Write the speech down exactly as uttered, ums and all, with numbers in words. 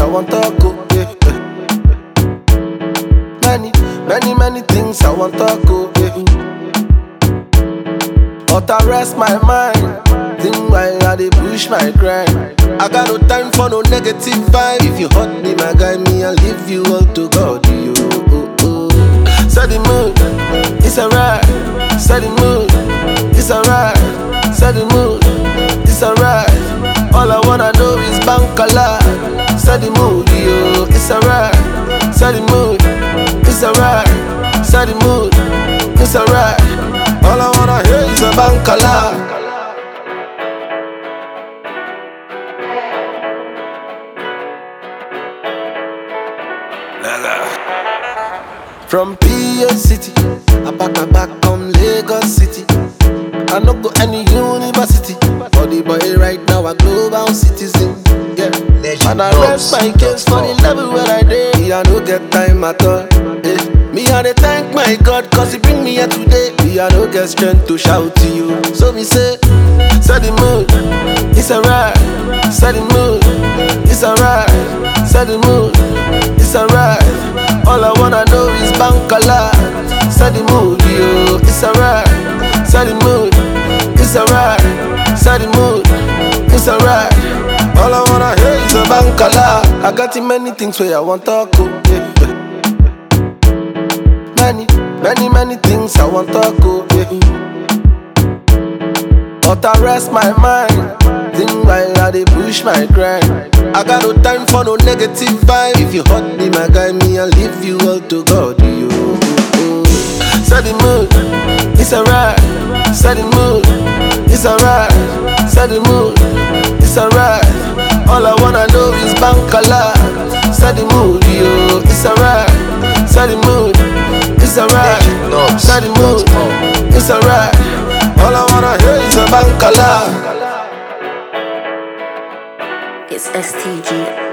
want to go. Yeah, yeah. Many, many, many things I want to go. Yeah. But I rest my mind. Think why I dey push my grind. I got no time for no negative vibe. If you hurt me, my guy, me I leave you all to God. You, oh, oh. Set the mood, it's alright. Set the mood, it's alright. Set the mood, it's alright. All I wanna know is Bankala. Set the mood, yo, it's alright. Set the mood, it's alright. Set the mood, it's alright. All I wanna hear is a Bankala. From P A City, I back my back on Lagos City. I no go any university, but the boy right now a global citizen. Yeah, and I rest my case for the level where I did. Me I no get time at all. Yeah. Me I dey thank my God cause he bring me here today. Me I no get strength to shout to you. So me say, set the mood, it's alright. Set the mood, it's alright. Set the mood, it's alright. All I wanna know is Bankala. Set the mood, yo, it's alright. Set the mood, it's alright. Set the mood, it's alright. All I wanna hear is a Bankala. I got in many things where I want to go. Yeah, yeah. Many, many, many things I want to go. Yeah. But I rest my mind. Think while I dey push my grind. I got no time for no negative vibe. If you hurt me, my guy, me I leave you all to God. You, oh. Set the mood, it's alright. Set the mood, it's alright. Set the mood, it's alright. All I wanna know is Bankala. Set the mood, yo, it's alright. Set the mood, it's alright. Set the mood, it's alright. All I wanna hear is a Bankala. It's S T G.